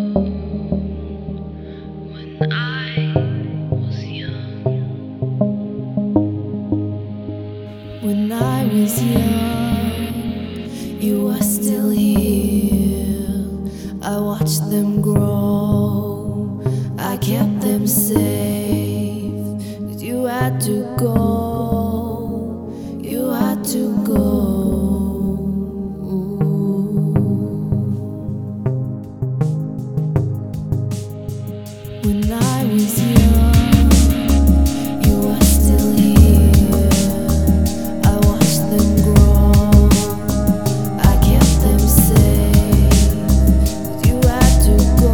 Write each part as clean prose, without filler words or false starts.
When I was young, When I was young, you were still here. I watched them grow, I kept them safe. But you had to go, you had to go. When I was young, you were still here. I watched them grow, I kept them safe. But you had to go,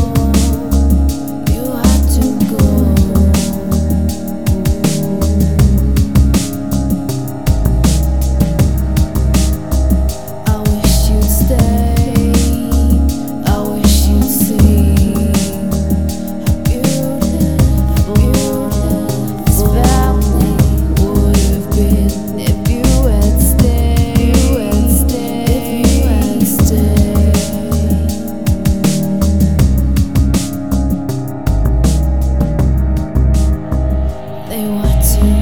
you had to go. I wish you'd stay, I wish you'd see. They were too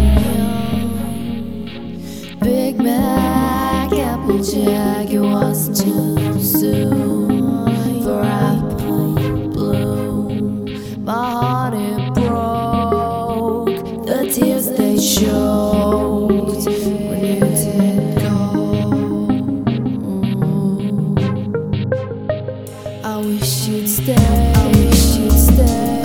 young. Big Mac, Applejack, it was too soon for apple bloom. My heart it broke, the tears they showed when you did go. I wish you'd stay, I wish you'd stay.